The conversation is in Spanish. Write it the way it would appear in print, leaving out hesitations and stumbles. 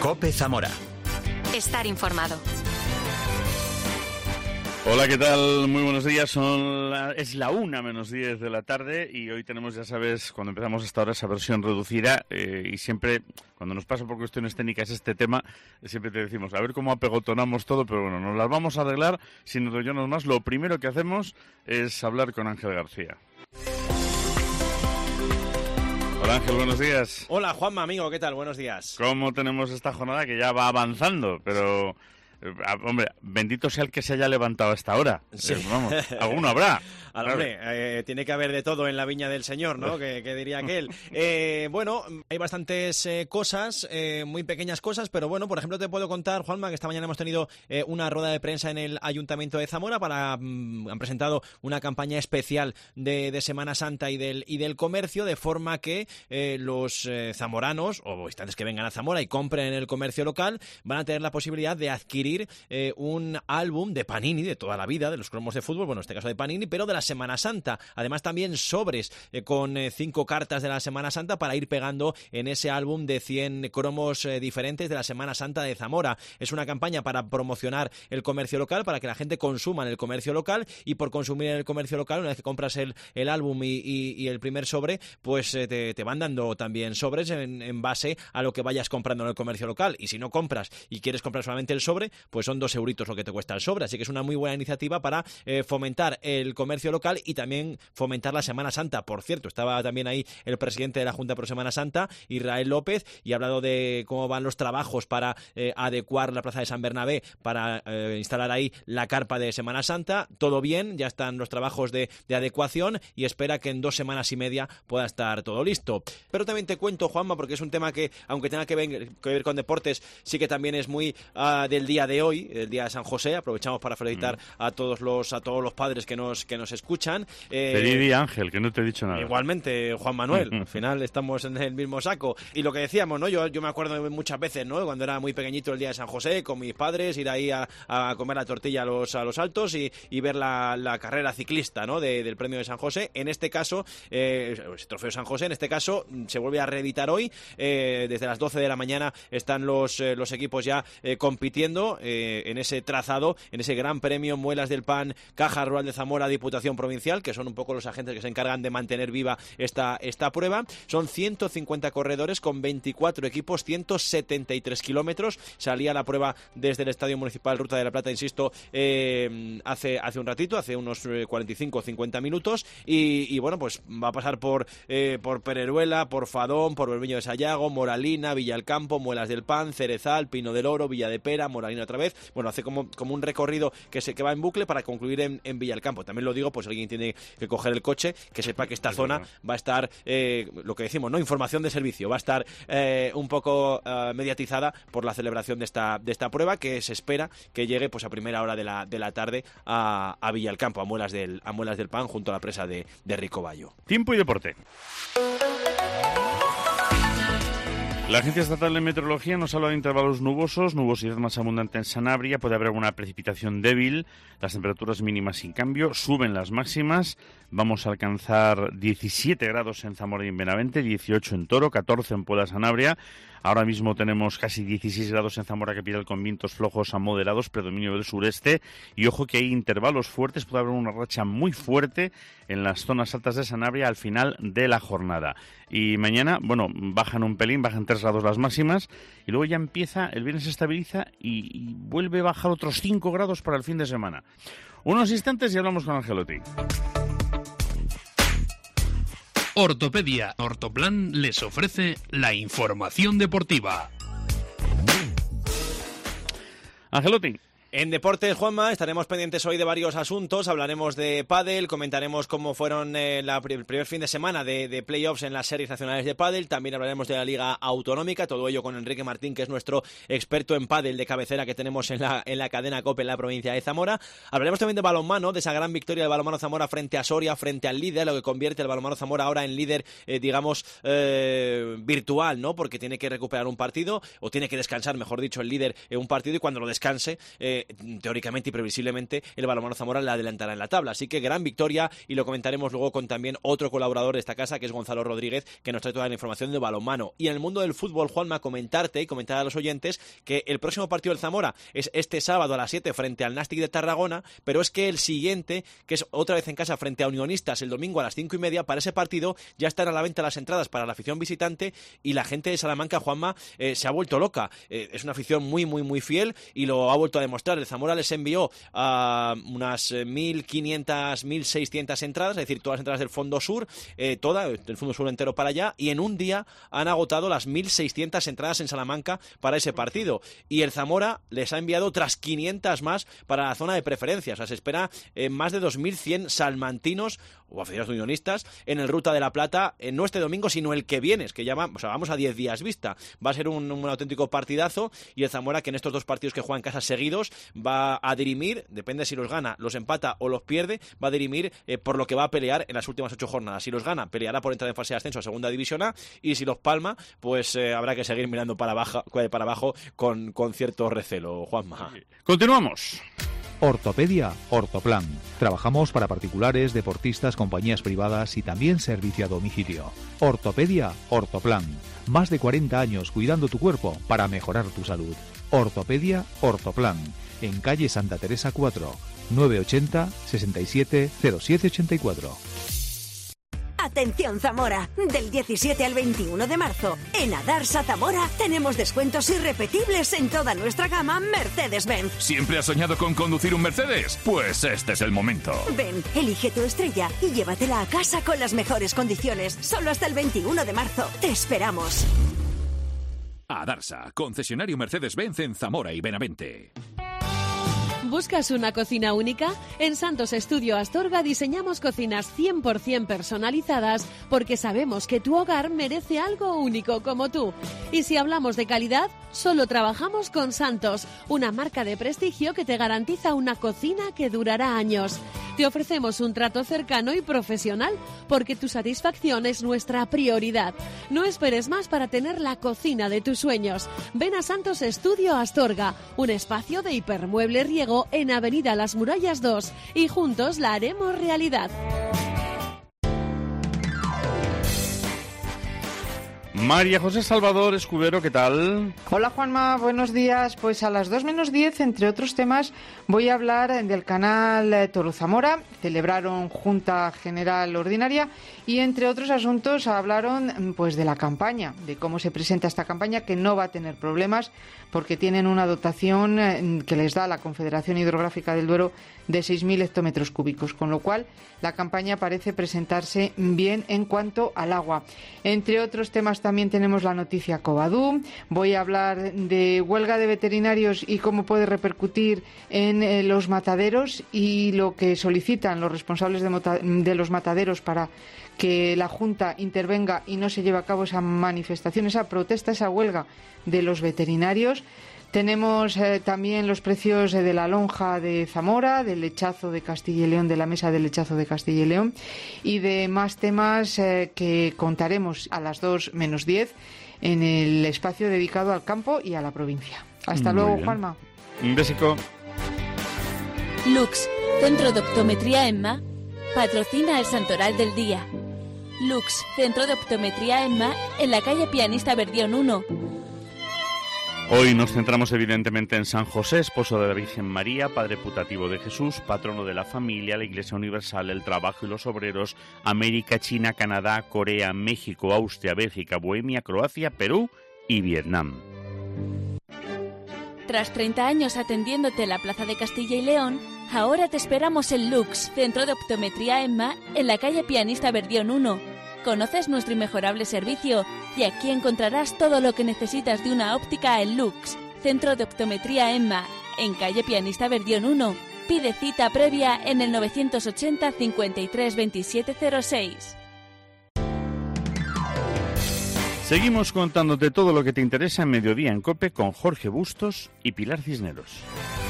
COPE Zamora. Estar informado. Hola, ¿qué tal? Muy buenos días. Es la 1:10 de la tarde y hoy tenemos, ya sabes, cuando empezamos hasta ahora esa versión reducida y siempre, cuando nos pasa por cuestiones técnicas este tema, siempre te decimos, a ver cómo apegotonamos todo, pero bueno, nos las vamos a arreglar sin enrollarnos más. Lo primero que hacemos es hablar con Ángel García. Hola Ángel, buenos días. Hola Juanma, amigo, ¿qué tal? Buenos días. ¿Cómo tenemos esta jornada que ya va avanzando? Pero... hombre, bendito sea el que se haya levantado a esta hora. Sí. Vamos, alguno habrá. Hombre, tiene que haber de todo en la viña del Señor, ¿no? que diría aquel. Bueno, hay bastantes cosas, muy pequeñas cosas, pero bueno, por ejemplo, te puedo contar, Juanma, que esta mañana hemos tenido una rueda de prensa en el Ayuntamiento de Zamora han presentado una campaña especial de Semana Santa y del comercio, de forma que los zamoranos o visitantes que vengan a Zamora y compren en el comercio local van a tener la posibilidad de adquirir un álbum de Panini de toda la vida, de los cromos de fútbol, bueno, en este caso de Panini, pero de la Semana Santa. Además también sobres con 5 cartas de la Semana Santa para ir pegando en ese álbum de 100 cromos diferentes de la Semana Santa de Zamora. Es una campaña para promocionar el comercio local, para que la gente consuma en el comercio local, y por consumir en el comercio local, una vez que compras el álbum y el primer sobre, pues te van dando también sobres en base a lo que vayas comprando en el comercio local. Y si no compras y quieres comprar solamente el sobre, pues son 2 euritos lo que te cuesta el sobre. Así que es una muy buena iniciativa para fomentar el comercio local y también fomentar la Semana Santa. Por cierto, estaba también ahí el presidente de la Junta Pro Semana Santa, Israel López, y ha hablado de cómo van los trabajos para adecuar la plaza de San Bernabé, para instalar ahí la carpa de Semana Santa. Todo bien, ya están los trabajos de adecuación y espera que en 2 semanas y media pueda estar todo listo. Pero también te cuento, Juanma, porque es un tema que, aunque tenga que ver con deportes, sí que también es muy del día de hoy, el día de San José. Aprovechamos para felicitar a todos los padres que nos escuchan. Feliz día, Ángel, que no te he dicho nada. Igualmente, Juan Manuel. Al final estamos en el mismo saco. Y lo que decíamos, ¿no? Yo me acuerdo muchas veces, ¿no? Cuando era muy pequeñito el día de San José, con mis padres, ir ahí a comer la tortilla a los Altos y ver la carrera ciclista, ¿no? Del premio de San José. En este caso, ese trofeo San José, en este caso, se vuelve a reeditar hoy. Desde las 12 de la mañana están los equipos ya compitiendo en ese trazado, en ese gran premio Muelas del Pan, Caja Rural de Zamora, Diputación Provincial, que son un poco los agentes que se encargan de mantener viva esta prueba. Son 150 corredores con 24 equipos, 173 kilómetros. Salía la prueba desde el Estadio Municipal Ruta de la Plata, insisto, hace un ratito, hace unos 45 o 50 minutos, y bueno, pues va a pasar por Pereruela, por Fadón, por Bermejo de Sayago, Moralina, Villalcampo, Muelas del Pan, Cerezal, Pino del Oro, Villa de Pera, Moralina otra vez. Bueno, hace como un recorrido que va en bucle para concluir en Villalcampo. También lo digo, pues alguien tiene que coger el coche, que sepa que esta zona va a estar, lo que decimos, ¿no? Información de servicio, va a estar un poco mediatizada por la celebración de esta prueba, que se espera que llegue pues a primera hora de la tarde a Villalcampo, a Muelas del Pan, junto a la presa de Ricoballo. Tiempo y deporte. La Agencia Estatal de Meteorología nos habla de intervalos nubosos, nubosidad más abundante en Sanabria, puede haber alguna precipitación débil, las temperaturas mínimas sin cambio, suben las máximas, vamos a alcanzar 17 grados en Zamora y en Benavente, 18 en Toro, 14 en Puebla Sanabria. Ahora mismo tenemos casi 16 grados en Zamora capital con vientos flojos a moderados, predominio del sureste. Y ojo que hay intervalos fuertes, puede haber una racha muy fuerte en las zonas altas de Sanabria al final de la jornada. Y mañana, bueno, bajan un pelín, bajan 3 grados las máximas. Y luego ya empieza, el viernes se estabiliza y vuelve a bajar otros 5 grados para el fin de semana. Unos instantes y hablamos con Angelotti. Ortopedia Ortoplan les ofrece la información deportiva. Angelotti. En deportes, Juanma, estaremos pendientes hoy de varios asuntos. Hablaremos de pádel, comentaremos cómo fueron el primer fin de semana de playoffs en las series nacionales de pádel. También hablaremos de la Liga Autonómica, todo ello con Enrique Martín, que es nuestro experto en pádel de cabecera que tenemos en la cadena COPE en la provincia de Zamora. Hablaremos también de balonmano, de esa gran victoria del balonmano Zamora frente a Soria, frente al líder, lo que convierte el balonmano Zamora ahora en líder, virtual, ¿no? Porque tiene que recuperar un partido, o tiene que descansar, mejor dicho, el líder en un partido, y cuando lo descanse teóricamente y previsiblemente el Balonmano Zamora le adelantará en la tabla. Así que gran victoria, y lo comentaremos luego con también otro colaborador de esta casa, que es Gonzalo Rodríguez, que nos trae toda la información de balonmano. Y en el mundo del fútbol, Juanma, comentarte y comentar a los oyentes que el próximo partido del Zamora es este sábado a las 7 frente al Nàstic de Tarragona, pero es que el siguiente, que es otra vez en casa frente a Unionistas el domingo a las 5:30, para ese partido ya están a la venta las entradas para la afición visitante, y la gente de Salamanca, Juanma, se ha vuelto loca. Es una afición muy, muy, muy fiel, y lo ha vuelto a demostrar. El Zamora les envió a unas 1.500, 1.600 entradas, es decir, todas las entradas del Fondo Sur, el Fondo Sur entero para allá, y en un día han agotado las 1.600 entradas en Salamanca para ese partido. Y el Zamora les ha enviado otras 500 más para la zona de preferencias. O sea, se espera más de 2.100 salmantinos o aficionados unionistas en el Ruta de la Plata, no este domingo, sino el que viene, que ya vamos a 10 días vista. Va a ser un auténtico partidazo, y el Zamora, que en estos 2 partidos que juega en casa seguidos, va a dirimir, depende si los gana, los empata o los pierde, va a dirimir por lo que va a pelear en las últimas 8 jornadas. Si los gana, peleará por entrar en fase de ascenso a Segunda División A, y si los palma, pues habrá que seguir mirando para abajo con cierto recelo, Juanma. Continuamos. Ortopedia Ortoplan. Trabajamos para particulares, deportistas, compañías privadas y también servicio a domicilio. Ortopedia Ortoplan. Más de 40 años cuidando tu cuerpo para mejorar tu salud. Ortopedia Ortoplan. En calle Santa Teresa 4, 980 67 07 84. Atención Zamora, del 17 al 21 de marzo, en Adarsa Zamora tenemos descuentos irrepetibles en toda nuestra gama Mercedes-Benz. ¿Siempre has soñado con conducir un Mercedes? Pues este es el momento. Ven, elige tu estrella y llévatela a casa con las mejores condiciones, solo hasta el 21 de marzo. Te esperamos. Adarsa, concesionario Mercedes-Benz en Zamora y Benavente. ¿Buscas una cocina única? En Santos Estudio Astorga diseñamos cocinas 100% personalizadas porque sabemos que tu hogar merece algo único como tú. Y si hablamos de calidad, solo trabajamos con Santos, una marca de prestigio que te garantiza una cocina que durará años. Te ofrecemos un trato cercano y profesional porque tu satisfacción es nuestra prioridad. No esperes más para tener la cocina de tus sueños. Ven a Santos Estudio Astorga, un espacio de hipermueble riego en Avenida Las Murallas 2, y juntos la haremos realidad. María José Salvador Escudero, ¿qué tal? Hola Juanma, buenos días. Pues a las 2 menos 10, entre otros temas, voy a hablar del canal Toro Zamora. Celebraron Junta General Ordinaria y, entre otros asuntos, hablaron pues de la campaña, de cómo se presenta esta campaña, que no va a tener problemas porque tienen una dotación que les da la Confederación Hidrográfica del Duero de 6.000 hectómetros cúbicos, con lo cual la campaña parece presentarse bien en cuanto al agua. Entre otros temas también tenemos la noticia Covadú. Voy a hablar de huelga de veterinarios y cómo puede repercutir en los mataderos y lo que solicitan los responsables de los mataderos para que la Junta intervenga y no se lleve a cabo esa manifestación, esa protesta, esa huelga de los veterinarios. Tenemos también los precios de la lonja de Zamora, del lechazo de Castilla y León, de la mesa del lechazo de Castilla y León, y de más temas que contaremos a las 2 menos 10 en el espacio dedicado al campo y a la provincia. Hasta luego, Juanma. Un besico. Lux, Centro de Optometría EMMA, patrocina el Santoral del Día. Lux, Centro de Optometría EMMA, en la calle Pianista Verdión 1. Hoy nos centramos evidentemente en San José, esposo de la Virgen María, padre putativo de Jesús, patrono de la familia, la Iglesia Universal, el trabajo y los obreros, América, China, Canadá, Corea, México, Austria, Bélgica, Bohemia, Croacia, Perú y Vietnam. Tras 30 años atendiéndote en la Plaza de Castilla y León, ahora te esperamos en Lux, Centro de Optometría EMMA, en la calle Pianista Verdión 1. Conoces nuestro inmejorable servicio y aquí encontrarás todo lo que necesitas de una óptica en Lux, Centro de Optometría EMMA, en calle Pianista Verdión 1. Pide cita previa en el 980 53 27 06. Seguimos contándote todo lo que te interesa en Mediodía en COPE con Jorge Bustos y Pilar Cisneros.